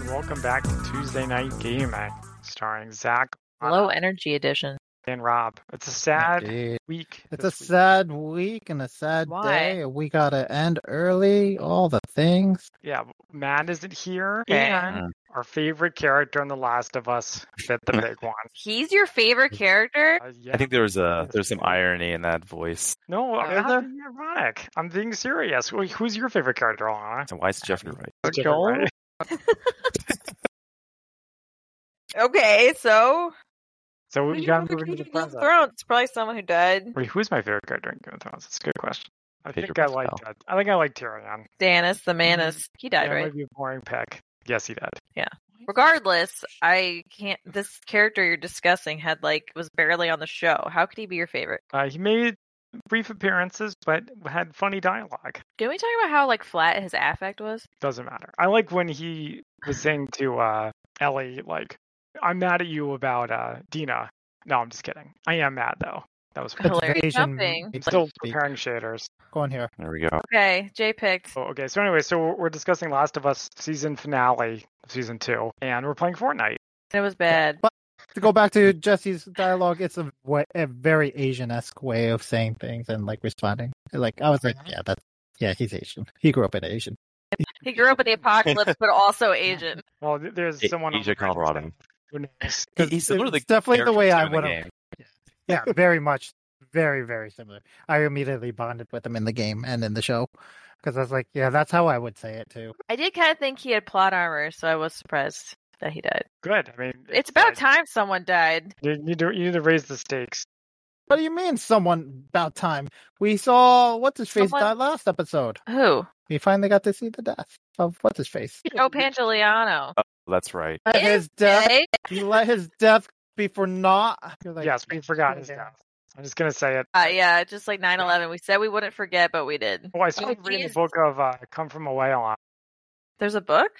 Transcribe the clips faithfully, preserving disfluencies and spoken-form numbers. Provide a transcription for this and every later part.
welcome back to Tuesday Night Gaming, starring Zach, Low Energy Edition, and Rob. It's a sad Indeed. week. It's a this week. sad week and a sad Why? day. We gotta end early, all the things. Yeah, Matt isn't here, Yeah. and our favorite character in The Last of Us bit the big one. He's your favorite character? Uh, yeah. I think there was a there's some irony in that voice. No, I'm Is not there? being ironic. I'm being serious. Wait, who's your favorite character, Alana? So why is Jeffrey right? Or Jeffrey Joel? Wright. Okay, so So who we do got you moving to the think of Game of present. Thrones? It's probably someone who died. Wait, who's my favorite character in Game of Thrones? That's a good question. I Pedro think I like Pascal. I think I like Tyrion. Stannis, the Manus. He died, Yeah, right? Might be a boring pick. Yes, he did. Regardless, I can't. This character you're discussing had like was barely on the show. How could he be your favorite? Uh, he made brief appearances, but had funny dialogue. Didn't we talk about how like flat his affect was? Doesn't matter. I like when he was saying to uh, Ellie, like, "I'm mad at you about uh, Dina." No, I'm just kidding. I am mad though. That was fun. It's Hilarious Asian jumping. I'm speak. still preparing shaders. Go on here. There we go. Okay, Jay picked. Oh, okay, so anyway, so we're we're discussing Last of Us season finale, of season two, and we're playing Fortnite. It was bad. But to go back to Jesse's dialogue, it's a, way, a very Asian-esque way of saying things and like responding. Like I was like, yeah, that's yeah, he's Asian. He grew up in Asian. He grew up in the apocalypse, but also Asian. Well, th- there's A- someone on Asia, the right Colorado. side. Who knows? He- He's similar to the It's definitely the way I characters would in the have. game. Yeah, very much, very very similar. I immediately bonded with him in the game and in the show because I was like, yeah, that's how I would say it too. I did kind of think he had plot armor, so I was surprised that he died. Good. I mean, It's about like, time someone died. You need to you need to raise the stakes. What do you mean, someone about time? We saw what's his face Someone- die last episode. Who? We finally got to see the death of what's his face. Joe Pantoliano. Oh, that's right. Let his death. Jay? He let his death be for naught. You're like, Yes, we forgot his death. I'm just gonna say it. Uh, yeah, just like nine eleven. We said we wouldn't forget, but we did. Oh, I started Oh, reading the geez. book of uh, "Come From Away" a lot. There's a book?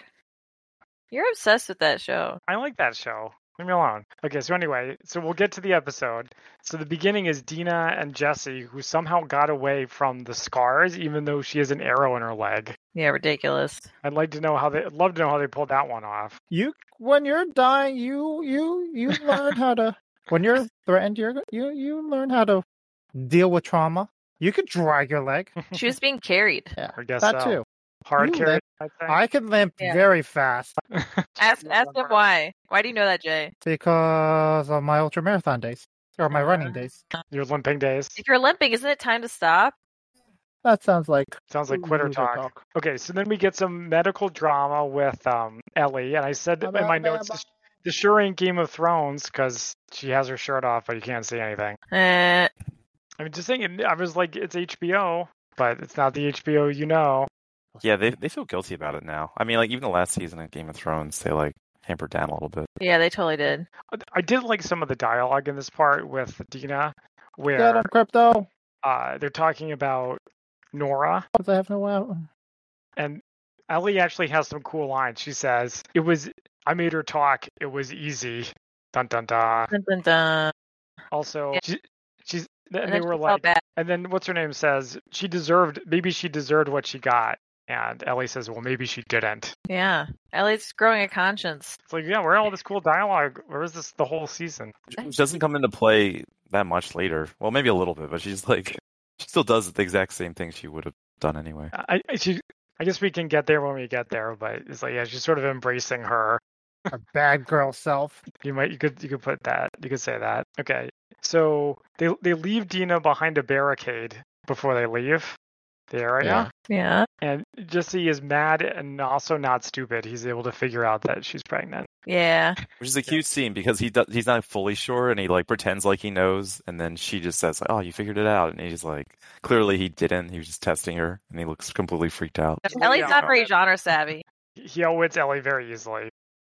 You're obsessed with that show. I like that show. Leave me alone. Okay, so anyway, so we'll get to the episode. So the beginning is Dina and Jesse, who somehow got away from the scars, even though she has an arrow in her leg. Yeah, ridiculous. I'd like to know how they. I'd love to know how they pulled that one off. you when you're dying, you you you learn how to. When you're threatened, you're you you learn how to deal with trauma. You could drag your leg. She was being carried. Yeah, I guess that so. too. Hard You carry. limp. I'd say. I can limp Yeah. very fast Ask ask him why. Why do you know that, Jay? because of my ultra marathon days or my running days. Your limping days. If you're limping, isn't it time to stop? That sounds like Sounds like quitter loser talk. Okay, so then we get some medical drama with um, Ellie, and I said in my notes, this, this sure ain't Game of Thrones because she has her shirt off, but you can't see anything. Eh, I mean, just saying, I was like, it's H B O, but it's not the H B O you know. Yeah, they they feel guilty about it now. I mean, like even the last season of Game of Thrones, they like hampered down a little bit. yeah, they totally did. I did like some of the dialogue in this part with Dina, get where him, crypto. uh, they're talking about Nora, Because I have no out. and Ellie actually has some cool lines. She says, "It was, I made her talk. It was easy." Dun dun dun. Dun, dun, dun. Also, Yeah. she, she's, and, And they then were she like, felt bad. and then what's her name says she deserved, maybe she deserved what she got, and Ellie says, well, maybe she didn't. Yeah, Ellie's growing a conscience. It's like, yeah, where all this cool dialogue? Where is this the whole season? Which doesn't come into play that much later. Well, maybe a little bit, but she's like she still does the exact same thing she would have done anyway. I, I, she, I guess we can get there when we get there, but it's like, yeah, she's sort of embracing her. Her bad girl self. You might, you could, you could put that, you could say that. Okay, so they they leave Dina behind a barricade before they leave the area. Yeah. Yeah, And Jesse is mad and also not stupid. He's able to figure out that she's pregnant. yeah. Which is a cute scene because he does, he's not fully sure and he like pretends like he knows, and then she just says, "Oh, you figured it out," and he's like, clearly he didn't. He was just testing her, and he looks completely freaked out. Ellie's Yeah. not very genre savvy. He outwits Ellie very easily.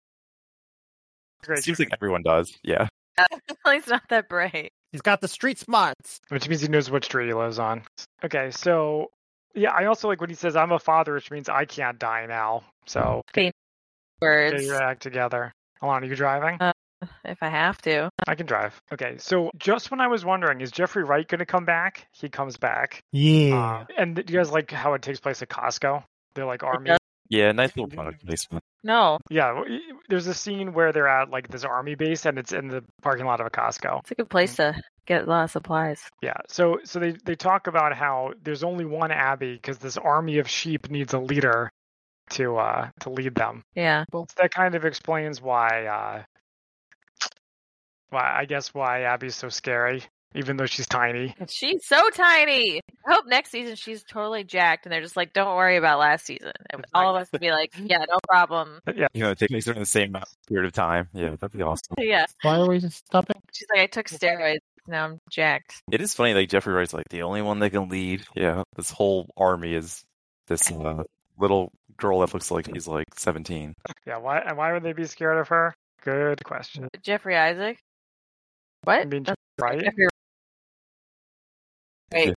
Great. It seems like everyone does. Yeah. Ellie's not that bright. He's got the street smarts. Which means he knows what street he lives on. Okay, so yeah, I also like when he says, "I'm a father," which means I can't die now. So get Words. your act together. Alana, you driving? Uh, If I have to. I can drive. Okay, so just when I was wondering, is Jeffrey Wright going to come back? He comes back. Yeah. Uh, and do you guys like how it takes place at Costco? They're like army. does. Yeah, nice little product placement. No, Yeah, w- there's a scene where they're at like this army base, and it's in the parking lot of a Costco. it's a good place to get a lot of supplies. Yeah, so so they they talk about how there's only one Abby because this army of sheep needs a leader to uh to lead them. Yeah. So that kind of explains why uh why I guess why Abby's so scary, even though she's tiny. And she's so tiny. I hope next season she's totally jacked and they're just like, don't worry about last season. And all of us would be like, yeah, no problem. But yeah, You know, it takes place during the same period of time. Yeah, that'd be awesome. Yeah. Why are we just stopping? She's like, I took steroids. Now I'm jacked. It is funny, like Jeffrey Wright's like the only one that can lead. Yeah, this whole army is this uh, little girl that looks like she's like seventeen. yeah. Why and why would they be scared of her? Good question. Jeffrey Isaac? What? I mean, That's right? Jeffrey Wait.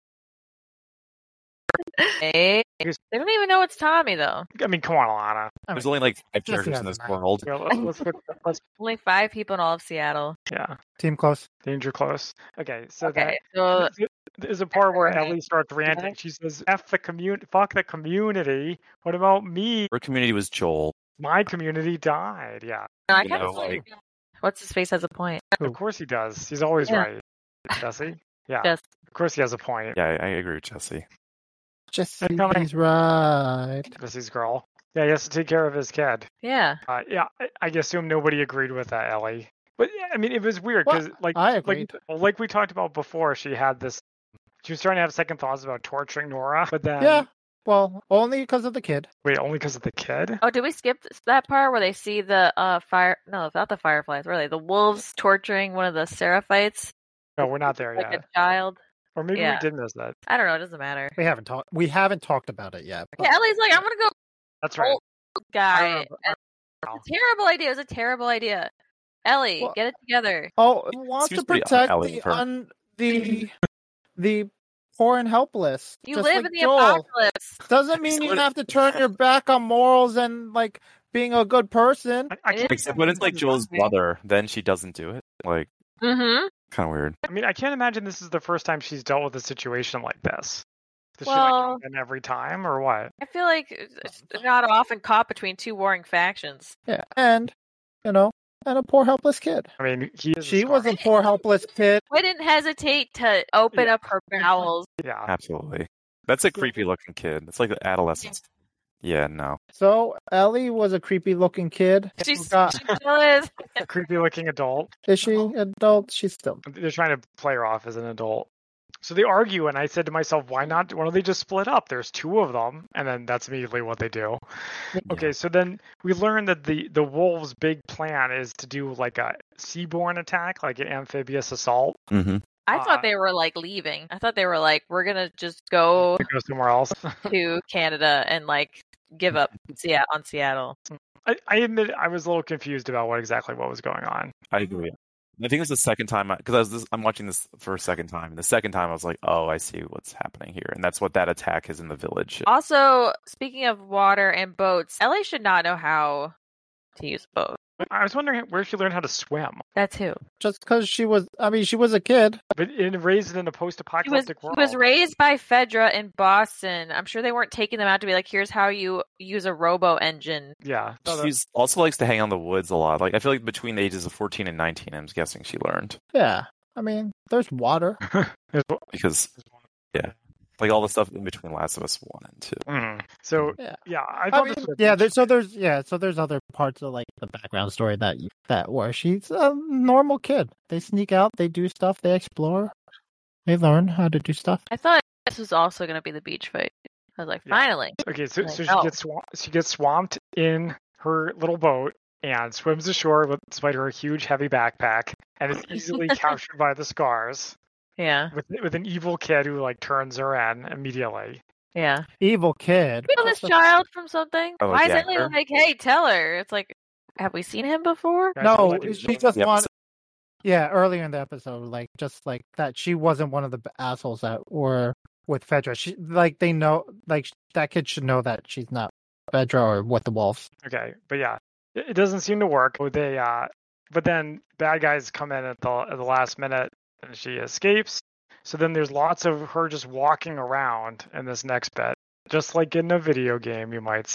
Hey. They don't even know it's Tommy, though. I mean, come on, Alana. I There's mean, only like five Jesse characters in doesn't this matter. world. Yeah, let's, let's, look- let's Only five people in all of Seattle. yeah, team close. danger close. Okay, so Okay, so that there's a part where Ellie starts ranting. She says, "F the community, fuck the community. What about me? Her community was Joel. My community died." Yeah, no, I You kind know, of like- what's his face has a point. of course he does. He's always Yeah. right. Jesse. Yeah, Yes. of course he has a point. Yeah, I, I agree with Jesse. Jesse, coming. he's right. Jesse's girl. Yeah, he has to take care of his kid. Yeah. Uh, yeah, I, I assume nobody agreed with that, Ellie. But yeah, I mean, it was weird Well, because, like, I like, agreed. well, like we talked about before, she had this. She was starting to have second thoughts about torturing Nora, but then Yeah. Well, only because of the kid. wait, only because of the kid. Oh, did we skip that part where they see the uh fire? No, not the fireflies. Were they the wolves torturing one of the seraphites No, we're not there like yet. a child? Or maybe yeah. we did miss that. I don't know. It doesn't matter. We haven't talked. We haven't talked about it yet. but- Yeah, Ellie's like, I'm gonna go That's right. old guy. I don't know. And it's a terrible idea. It was a terrible idea. Ellie, Well- get it together. Oh, he wants Seems to pretty protect Ellie the of her. un, the the poor and helpless. You just live like in the Joel. apocalypse. Doesn't mean you Except- have to turn your back on morals and like being a good person. I, I, It can't, Except when it's like Joel's brother, then she doesn't do it. Like, Mm-hmm. kind of weird. I mean, I can't imagine this is the first time she's dealt with a situation like this. Does she Well- like come in every time or what? I feel like it's not often caught between two warring factions. Yeah, and you know, and a poor helpless kid. I mean, he is. She a was scar. a poor helpless kid. I didn't hesitate to open Yeah. up her bowels. Yeah. Absolutely. That's a creepy looking kid. It's like adolescence. Yeah, no. So Ellie was a creepy looking kid. She's, Got- she still is. A creepy looking adult. Is she adult? She's still. They're trying to play her off as an adult. So they argue, and I said to myself, why not? Why don't they just split up? There's two of them, and then that's immediately what they do. Okay, so then we learn that the the wolves' big plan is to do like a seaborne attack, like an amphibious assault. Mm-hmm. I Uh, thought they were like leaving. I thought they were like, we're gonna just go To go somewhere else. to Canada and like give up Seattle on Seattle. I, I admit I was a little confused about what exactly what was going on. I agree. I think it's the second time because I, was this, I'm watching this for a second time. And the second time I was like, oh, I see what's happening here, and that's what that attack is in the village. Also, speaking of water and boats, Ellie should not know how to use a boat. I was wondering where she learned how to swim, That too. Just because she was, I mean, she was a kid. but in, raised in a He was, post-apocalyptic he world. was raised by Fedra in Boston. I'm sure they weren't taking them out to be like, here's how you use a robo engine. Yeah. No, that- She also likes to hang on the woods a lot. Like I feel like between the ages of fourteen and nineteen, I'm guessing she learned Yeah, I mean, there's water. There's- because yeah, like all the stuff in between Last of Us one and two. Mm. So Yeah. yeah, I I thought mean, this was yeah. There, so there's yeah. So there's other parts of like the background story that you, that where she's a normal kid. They sneak out, they do stuff, they explore, they learn how to do stuff. I thought this was also going to be the beach fight. I was like, Yeah. finally. Okay, so, Like, so she no. gets swamped, she gets swamped in her little boat and swims ashore with despite her huge heavy backpack and is easily captured by the scars Yeah. with with an evil kid who like turns her in immediately. Yeah. Evil kid. You know this child from something? Oh, Why is yeah, Ellie her? like, hey, tell her? It's like, have we seen him before? Guys, No, I'll let you- she just Yep. wanted. Yeah, earlier in the episode, like just like that, she wasn't one of the b- assholes that were with Fedra. She like they know, like sh- that kid should know that she's not Fedra or with the wolves. Okay, but yeah, it, it doesn't seem to work. They uh, but then bad guys come in at the at the last minute and she escapes. So then there's lots of her just walking around in this next bit, just like in a video game, you might say.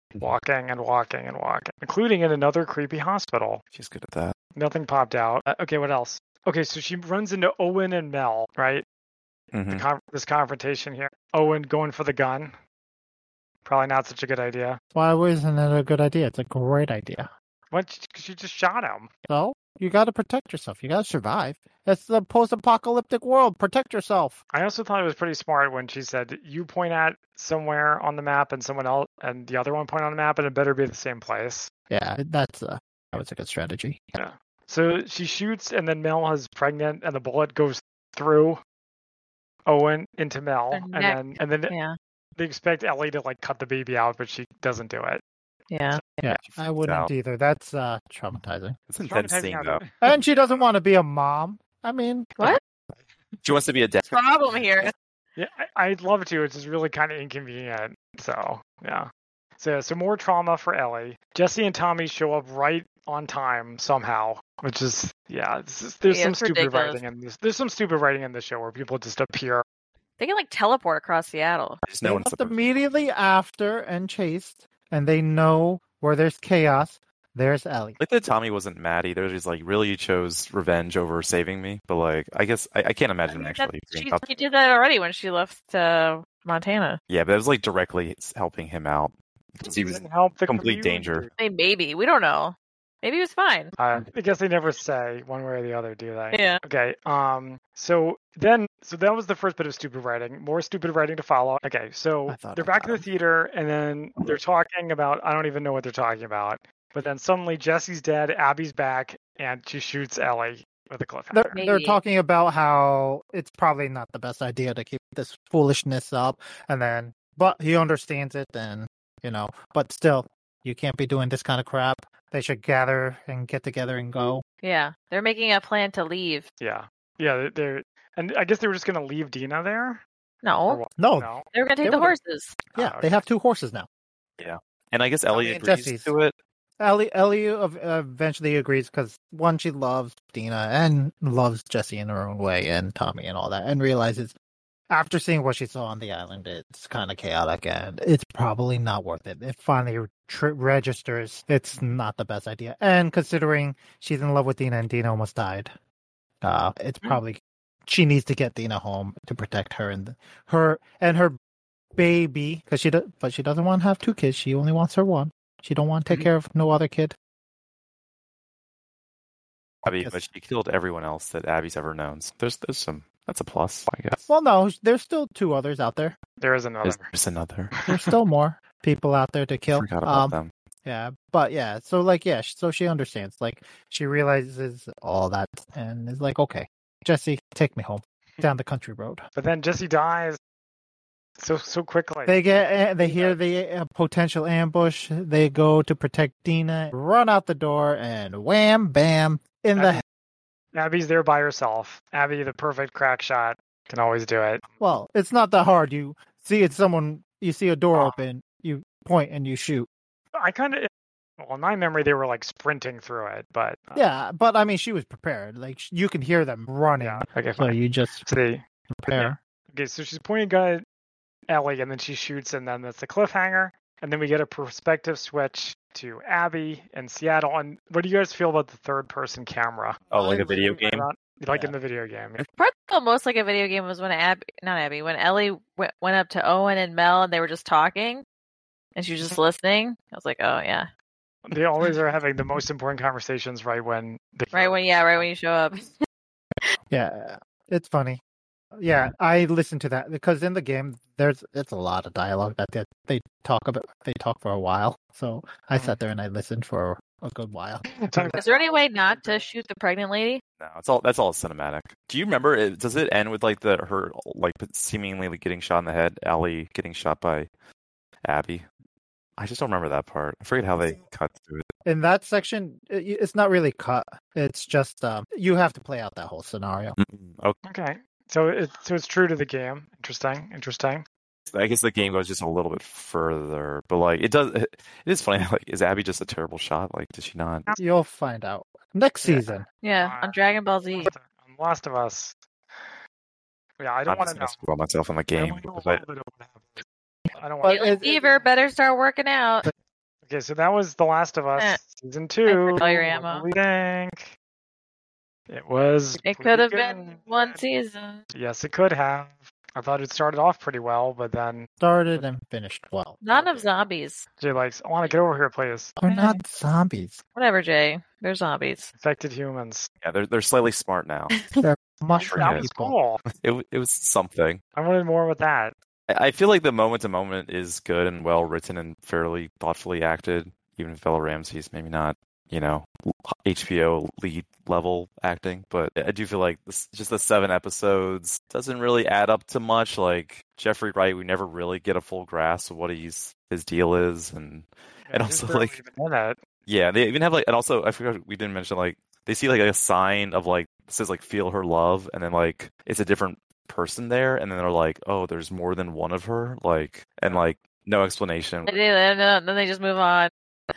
walking and walking and walking, including in another creepy hospital. She's good at that. Nothing popped out. Uh, okay, what else? Okay, so she runs into Owen and Mel, right? Mm-hmm. The con- this confrontation here. Owen going for the gun. Probably not such a good idea. Why wasn't it a good idea? It's a great idea. What? She just shot him. So you got to protect yourself. You got to survive. It's the post-apocalyptic world. Protect yourself. I also thought it was pretty smart when she said, "You point at somewhere on the map, and someone else, and the other one point on the map, and it better be the same place." Yeah, that's a that was a good strategy. Yeah. So she shoots, and then Mel is pregnant, and the bullet goes through Owen into Mel, Her and neck. then and then Yeah. they expect Ellie to like cut the baby out, but she doesn't do it. Yeah. Yeah, She freaks I wouldn't out. either. That's uh, traumatizing. It's an intense Traumatizing scene, how though. to- And she doesn't want to be a mom. I mean, What? She wants to be a dad. Problem here. Yeah, I- I'd love to. It's just really kind of inconvenient. So yeah. So so more trauma for Ellie. Jesse and Tommy show up right on time somehow, which is yeah. This is, there's Yeah, some it's stupid ridiculous. writing in this. There's some stupid writing in this show where people just appear. They can like teleport across Seattle. Just they no one's left supposed to. immediately after and chased, and they know where there's chaos, there's Ellie. Like that Tommy wasn't mad either. He's like, really, you chose revenge over saving me. But like, I guess I, I can't imagine That- actually. she, being up- she did that already when she left uh, Montana. Yeah, but it was like directly helping him out because he was Doesn't help the complete community. danger. Hey, maybe. We don't know. Maybe he was fine. Uh, I guess they never say one way or the other, do they? Yeah. Okay. Um. So then, so that was the first bit of stupid writing. More stupid writing to follow. Okay. So I thought they're I back in got the theater, and then they're talking about I don't even know what they're talking about. But then suddenly Jesse's dead, Abby's back, and she shoots Ellie with a cliffhanger. They're, they're Maybe. talking about how it's probably not the best idea to keep this foolishness up, and then, but he understands it, and you know, but still, you can't be doing this kind of crap. They should gather and get together and go. Yeah. They're making a plan to leave. Yeah. Yeah. They're, they're and I guess they were just gonna leave Dina there. Or No. what? No, No. They were going to take They the would've- horses. yeah, Oh, they okay. have two horses now. And I guess Ellie and agrees Jesse's. to it. Ellie, Ellie ev- eventually agrees because one, she loves Dina and loves Jesse in her own way, and Tommy and all that, and realizes after seeing what she saw on the island, it's kind of chaotic and it's probably not worth it. It finally tr- registers it's not the best idea, and considering she's in love with Dina and Dina almost died, uh, it's probably she needs to get Dina home to protect her and her and her baby because she do- but she doesn't want to have two kids. She only wants her one. She don't want to take Mhm. care of no other kid. Abby, Yes. but she killed everyone else that Abby's ever known. So there's there's some that's a plus, I guess. Well, no, there's still two others out there. There is another. There's, there's another. There's still more people out there to kill. Forgot about Um, them. yeah, but yeah, so like, yeah, so she understands. Like, she realizes all that and is like, okay, Jesse, take me home down the country road. But then Jesse dies so so quickly. They get, eh, they hear the uh, potential ambush. They go to protect Dina, run out the door, and wham, bam, in the. Abby- Abby's there by herself. Abby, the perfect crack shot, can always do it. Well, it's not that hard. You see it, someone, you see a door Oh. open, you point and you shoot. I kind of, well, in my memory, they were like sprinting through it, but uh, Yeah, but I mean, she was prepared. Like, sh- you can hear them running. yeah. Okay, So fine. you just See, prepare. okay, so she's pointing a gun at Ellie, and then she shoots, and then that's the cliffhanger, and then we get a perspective switch to Abby in Seattle. And what do you guys feel about the third-person camera? Oh, like a video game? Like Yeah. in the video game. The part that felt most like a video game was when Abby, not Abby, when Ellie went, went up to Owen and Mel and they were just talking and she was just listening. I was like, oh, yeah. They always are having the most important conversations right when the Right when, yeah, right when you show up. Yeah, it's funny. Yeah, I listened to that because in the game there's it's a lot of dialogue that they, they talk about. They talk for a while, so I Mhm. sat there and I listened for a good while. Is there any way not to shoot the pregnant lady? No, it's all that's all cinematic. Do you remember? It, does it end with like the her like seemingly getting shot in the head? Ellie getting shot by Abby. I just don't remember that part. I forget how they cut through it. In that section, it, it's not really cut. It's just um, you have to play out that whole scenario. Mm, Okay, Okay, so it's so it's true to the game. Interesting, interesting. I guess the game goes just a little bit further, but like it does. It is funny. Like, is Abby just a terrible shot? Like, does she not? You'll find out next Yeah. season. Yeah, on Dragon Ball Z. On Last of Us. Yeah, I don't I'm want just to gonna know. spoil myself on the I game. only know a because I- little bit of what happened. I don't But want. Caitlin it- it- Fever better start working out. Okay, so that was The Last of Us Eh. season two. all your What ammo. do we think? It was. It pretty could have good. been one season. Yes, it could have. I thought it started off pretty well, but then Started and finished well. None of zombies. Jay likes, I want to get over here, please. They're not zombies. Whatever, Jay. They're zombies. Infected humans. Yeah, they're they're slightly smart now. They're mushroom That was people. cool. It w- it was something. I wanted more with that. I I feel like the moment to moment is good and well written and fairly thoughtfully acted. Even if Bella Ramsey's maybe not, you know, H B O lead level acting, but I do feel like this, just the seven episodes doesn't really add up to much. Like Jeffrey Wright, we never really get a full grasp of what he's his deal is, and And he's also, barely like- even in it. yeah, they even have like, and also I forgot we didn't mention like they see like a sign of like it says like feel her love, and then like it's a different person there, and then they're like, oh, there's more than one of her, like, and like no explanation. They do, and then then they just move on.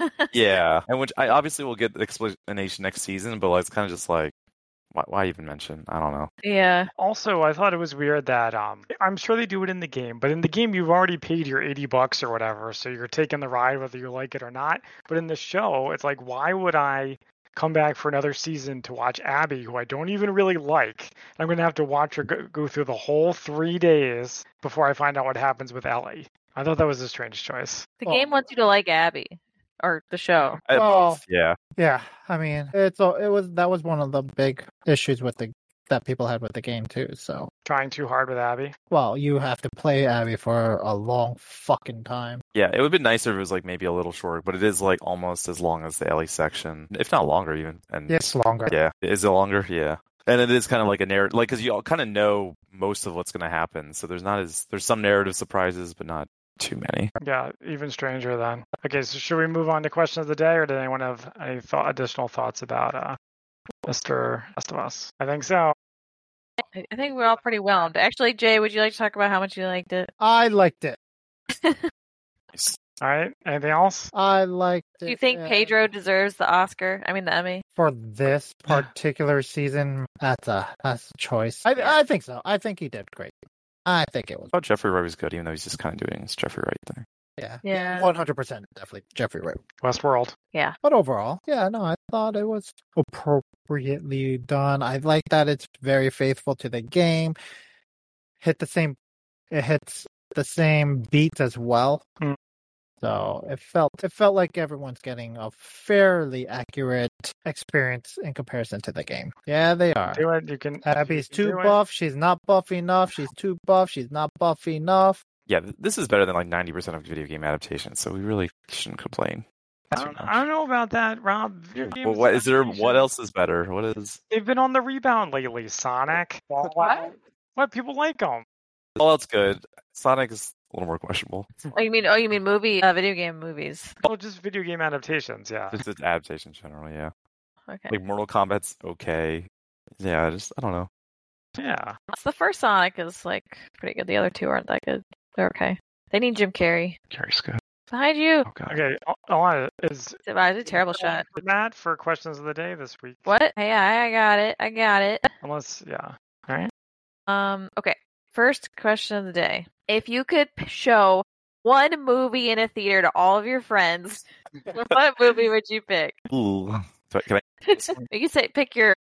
Yeah, and which I obviously will get the explanation next season, but like, it's kind of just like, why, why even mention? I don't know. Yeah. Also, I thought it was weird that um, I'm sure they do it in the game, but in the game you've already paid your eighty bucks or whatever, so you're taking the ride whether you like it or not. But in the show, it's like, why would I come back for another season to watch Abby, who I don't even really like? And I'm going to have to watch her go, go through the whole three days before I find out what happens with Ellie. I thought that was a strange choice. The Well- game wants you to like Abby. Or the show. Uh, Well- both, yeah, Yeah, I mean, it's a- it was that was one of the big issues with the that people had with the game too. So, Trying too hard with Abby. well, you have to play Abby for a long fucking time. yeah. It would have been nicer if it was like maybe a little shorter, but it is like almost as long as the Ellie section, if not longer even. And It's longer. yeah, is it longer? Yeah. And it is kind of like a narrative, like, because you all kind of know most of what's going to happen. So there's not as, there's some narrative surprises, but not too many. Yeah, even stranger then. Okay, so should we move on to question of the day, or did anyone have any th- additional thoughts about uh, Mister Last of Us? I think so. I I think we're all pretty whelmed. Actually, Jay, would you like to talk about how much you liked it? I liked it. All right, anything else? I liked it. Do you think uh, Pedro deserves the Oscar? I mean, the Emmy? for this particular season? That's a that's a choice. I I think so. I think he did great. I think it was. I thought Jeffrey Wright was good, even though he's just kind of doing his Jeffrey Wright thing. Yeah. Yeah. One hundred percent definitely Jeffrey Wright. Westworld. But overall, yeah, no, I thought it was appropriately done. I like that it's very faithful to the game. Hit the same, it hits the same beats as well. Mm. So it felt it felt like everyone's getting a fairly accurate experience in comparison to the game. Yeah, they are. Do it. You can. Abby's you can too do it. buff. She's not buff enough. She's too buff. She's not buff enough. Yeah, th- this is better than like ninety percent of video game adaptations, so we really shouldn't complain. I too don't, much. I don't know about that, Rob. Video Well, games what is there? adaptation- What else is better? What is? They've been on the rebound lately. Sonic. Fallout. What people like them? All else good. Sonic is a little more questionable. Oh, you mean? Oh, you mean movie? Uh, video game movies? Oh, just video game adaptations. Yeah. Just its adaptation generally, yeah. Okay. Like Mortal Kombat's okay. Yeah, I just I don't know. Yeah. So the first Sonic is like pretty good. The other two aren't that good. They're okay. They need Jim Carrey. Carrie's good. Behind you. Oh god. Okay. Alana is. That was a terrible shot. For Matt for questions of the day this week. What? Hey, I, I got it. I got it. Unless, yeah. All right. Um. Okay. First question of the day: if you could p- show one movie in a theater to all of your friends, what movie would you pick? Ooh. So, can I? You can say pick your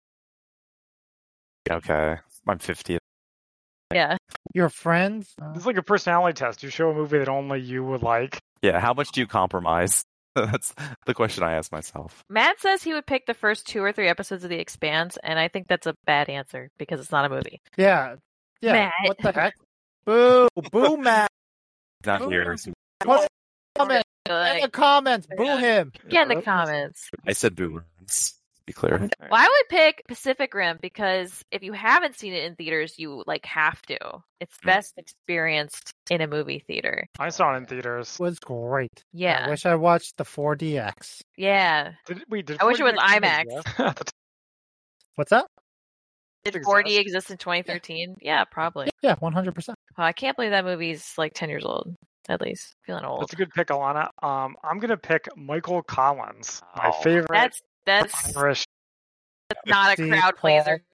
Okay. I'm fifty. yeah. Your friends? Uh, It's like a personality test. You show a movie that only you would like. Yeah. How much do you compromise? That's the question I ask myself. Matt says he would pick the first two or three episodes of The Expanse, and I think that's a bad answer because it's not a movie. yeah. Yeah. Matt. What the heck? Boo. Boo, Matt. Not Ooh. here. so- What? Comment. In Like, the comments. Boo Yeah. him. get in the comments. I said boo. Let's be clear. Well, I would pick Pacific Rim because if you haven't seen it in theaters, you like have to. It's Mm. best experienced in a movie theater. I saw it in theaters. Was great. I Yeah, wish I watched the four D X. yeah. Did, wait, did I wish it was four D IMAX. exist at the time? What's that? Did Exist? four D exist in twenty thirteen? Yeah, probably. Yeah, one hundred percent. Oh, I can't believe that movie's like ten years old. At least feeling old. That's a good pick, Alana. Um, I'm gonna pick Michael Collins, my Oh. favorite That's that's Irish. not a Steve crowd Paul. pleaser.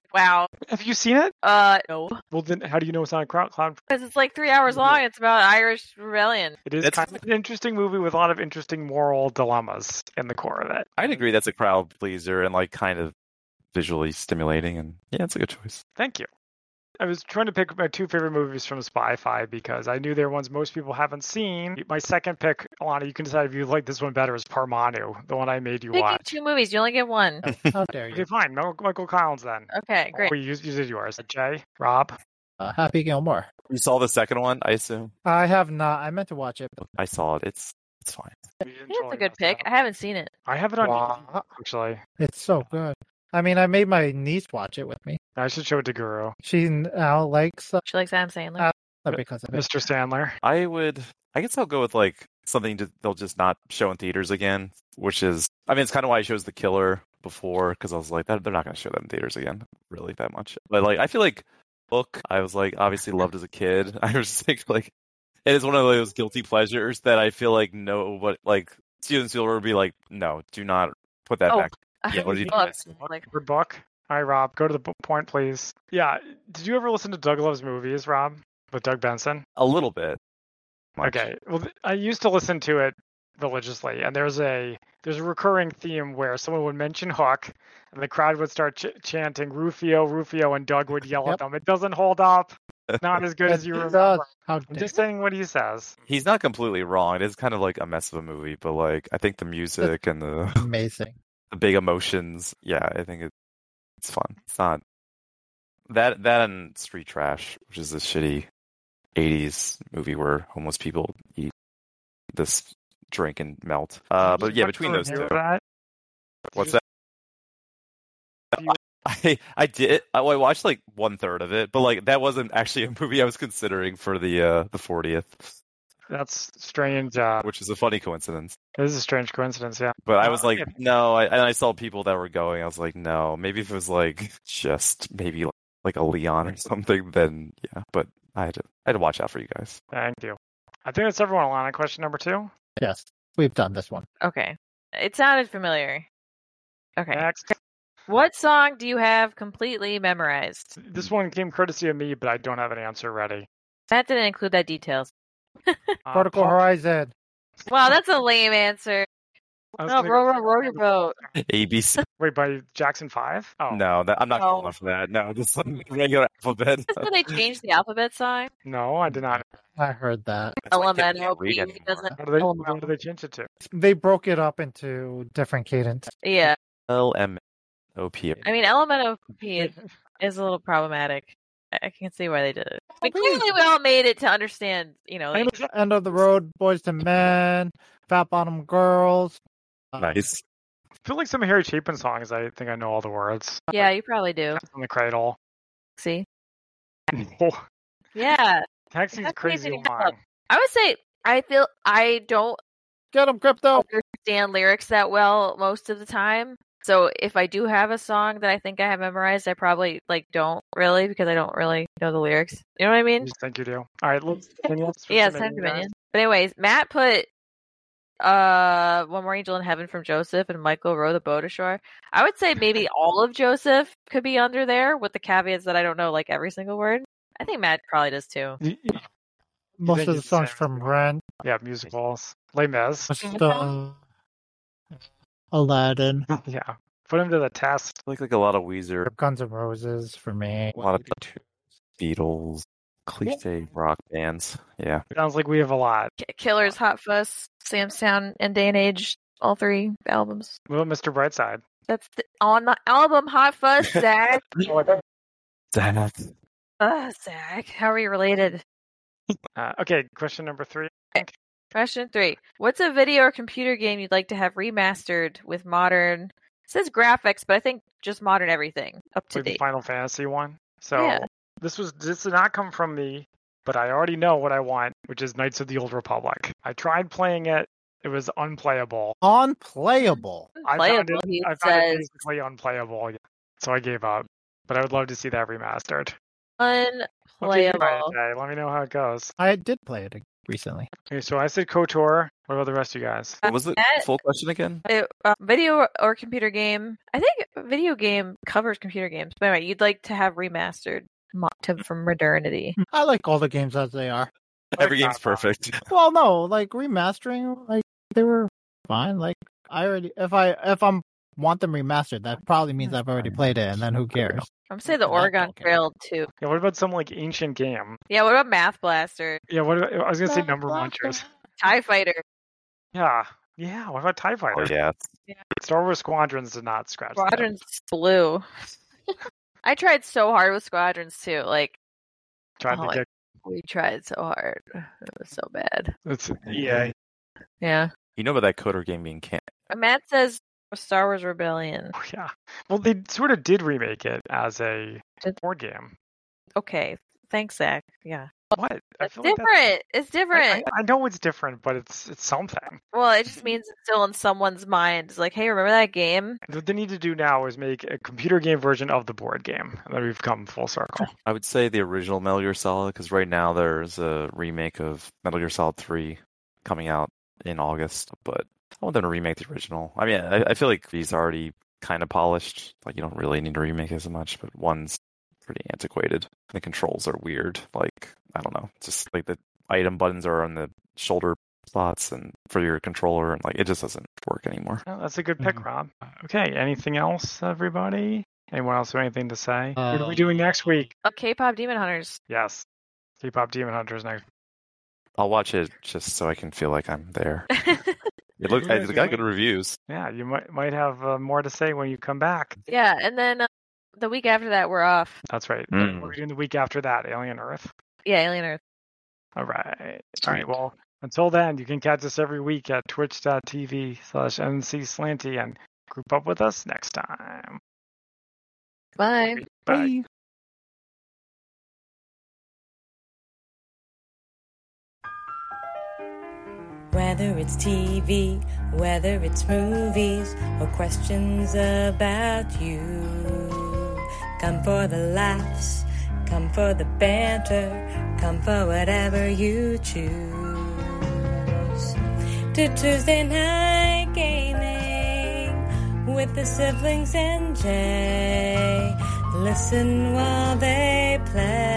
Wow. Have you seen it? Uh, no. Well, then how do you know it's not a crowd? cloud? Because it's like three hours long. It's about Irish rebellion. It is That's- kind of an interesting movie with a lot of interesting moral dilemmas in the core of it. I'd agree that's a crowd pleaser and like kind of visually stimulating, and yeah, it's a good choice. Thank you. I was trying to pick my two favorite movies from Spy-Fi because I knew they're ones most people haven't seen. My second pick, Alana, you can decide if you like this one better, is Parmanu, the one I made you Picking watch. two movies. You only get one. How dare Okay, you? fine. No, Michael Collins then. Okay, great. Oh, you, you did yours. Jay? Rob? Uh, Happy Gilmore. You saw the second one, I assume. I have not. I meant to watch it. But I saw it. It's it's fine. You didn't It's a totally good mess pick. up. I haven't seen it. I have it on Wow. actually. it's so good. I mean, I made my niece watch it with me. I should show it to Guru. She now likes uh, She likes Adam Sandler. Uh, because of it. Mister Sandler. I would. I guess I'll go with like something to, they'll just not show in theaters again, which is. I mean, it's kind of why I chose The Killer before because I was like, that they're not going to show that in theaters again, really that much. But like, I feel like Book. I was like, obviously loved as a kid. I was just like, like, it is one of those guilty pleasures that I feel like no, what like Steven Spielberg would be like, no, do not put that Oh. back. Yeah, what did you Love do? Like, For Buck. Hi, Rob. Go to the bo- point, please. Yeah. Did you ever listen to Doug Loves Movies, Rob? With Doug Benson? A little bit. Much. Okay. Well, th- I used to listen to it religiously, and there's a there's a recurring theme where someone would mention Hook, and the crowd would start ch- chanting Rufio, Rufio, and Doug would yell Yep. at them. It doesn't hold up. Not as good as you It remember. does. How I'm dare just saying what he says. He's not completely wrong. It is kind of like a mess of a movie, but like I think the music and the amazing. the big emotions. Yeah, I think it, it's fun. It's not that that and Street Trash, which is this shitty eighties movie where homeless people eat this drink and melt. Uh, but yeah, between those two, That? what's Did that? you- I I did. I, I watched like one third of it, but like that wasn't actually a movie I was considering for the uh the fortieth, That's strange. Uh, which is a funny coincidence. it is a strange coincidence, yeah. But I Uh, was like, yeah. no. I, and I saw people that were going. I was like, no. Maybe if it was like just maybe like, like a Leon or something, then yeah. But I had to I had to watch out for you guys. Thank you. I think that's everyone, Alana. Question number two. Yes, we've done this one. okay. It sounded familiar. Okay. Next. What song do you have completely memorized? This one came courtesy of me, but I don't have an answer ready. That didn't include that details. Uh, Vertical Paul- Horizon. Wow, that's a lame answer. I was No, gonna- row, row, row your boat. A B C. Wait, by Jackson Five? Oh No, that, I'm not No. cool enough for that. No, just like regular alphabet. That's where they changed the alphabet song. no, I did not. I heard that. That's why I can't Elemental read P anymore. doesn't. How do they? Oh, How do they change it to? They broke it up into different cadence. Yeah, L M O P. I mean Elemental P is, is a little problematic. I I can see why they did it. But clearly, we all made it to understand. You know, I like, know- End of the Road, Boys to Men, Fat Bottom Girls. Uh, Nice. I feel like some Harry Chapin songs. I think I know all the words. yeah, you probably do. On the Cradle. See, Oh, yeah, Taxi's That's crazy amazing. long. I would say I feel I don't Get 'em, Crypto! understand lyrics that well most of the time. So if I do have a song that I think I have memorized, I probably like don't really because I don't really know the lyrics. You know what I I mean? just think you do. All right, let's. let's Yeah, submit Ten you guys. Dominion. But anyways, Matt put uh One More Angel in Heaven from Joseph and Michael Row the Boat Ashore. I would say maybe all of Joseph could be under there with the caveats that I don't know like every single word. I think Matt probably does too. Y- y- Most think of the it's songs Sam. from Rent. Yeah, musicals. Les Mis. Most of Aladdin. Yeah, put him to the test. Like like a lot of Weezer, Guns N' Roses for me. a lot of Beatles, cliche rock bands. Yeah. Sounds like we have a lot. K- Killers, Hot Fuss, Sam's Town, and Day and Age, all three albums. What about Mister Brightside? That's the, on the album Hot Fuss, Zach. That. Ugh, Zach, how are we related? Uh, okay, question number three. Question three. What's a video or computer game you'd like to have remastered with modern, it says graphics, but I think just modern everything up to Like the date? Final Fantasy one. So Yeah. this was this did not come from me, but I already know what I want, which is Knights of the Old Republic. I tried playing it; it was unplayable. Unplayable. I found Playable, it, he I found it says. basically unplayable, so I gave up. But I would love to see that remastered. What did you think about it, Unplayable. Jay? Let me know how it goes. I did play it recently. Okay, so I said KOTOR. What about the rest of you guys? What was the That- full question again? Uh, uh, video or computer game. I think video game covers computer games. But anyway, you'd like to have remastered Mo- to, from modernity. I like all the games as they are. Every game's perfect. Well, no, like remastering, like they were fine. Like I already, if I if I'm want them remastered, that probably means I've already played it, and then who cares? I'm gonna say the That Oregon don't care. Trail too. Yeah, what about some like ancient game? Yeah, what about Math Blaster? Yeah, what about, I was gonna say Number Munchers. TIE Fighter. Yeah, yeah. What about TIE Fighter? Oh yeah. Star Wars Squadrons did not scratch. that. Squadrons blue. I tried so hard with Squadrons too. Like Tried oh, to like, get. we tried so hard. It was so bad. It's E A. Yeah. You know about that Coder game being can Matt says Star Wars Rebellion. Oh, yeah. Well, they sort of did remake it as a Did- board game. Okay. Thanks, Zach. Yeah. What? I It's feel like that's- different. It's I, different. I, I know it's different, but it's it's something. Well, it just means it's still in someone's mind. It's like, hey, remember that game? What they need to do now is make a computer game version of the board game, and then we've come full circle. I would say the original Metal Gear Solid, because right now there's a remake of Metal Gear Solid three coming out in August, but I want them to remake the original. I mean, I, I feel like these already kind of polished. Like, you don't really need to remake as much, but one's pretty antiquated. The controls are weird. Like, I don't know. Just like the item buttons are on the shoulder spots and for your controller, and like it just doesn't work anymore. Oh, that's a good pick, Mhm. Rob. Okay, anything else, everybody? Anyone else have anything to say? what are Uh, we doing next week? Oh, K-pop Demon Hunters. Yes, K-pop Demon Hunters next. I'll watch it just so I can feel like I'm there. It look, Yeah, it's got good reviews. Yeah, you might might have uh, more to say when you come back. Yeah, and then uh, the week after that, we're off. That's right. Mm. We're doing the week after that, Alien Earth. Yeah, Alien Earth. All right. Sweet. All right. Well, until then, you can catch us every week at twitch.tv slash ncslanty and group up with us next time. Bye. Bye. Whether it's T V, whether it's movies, or questions about you. Come for the laughs, come for the banter, come for whatever you choose. To Tuesday Night Gaming with the siblings and Jay. Listen while they play.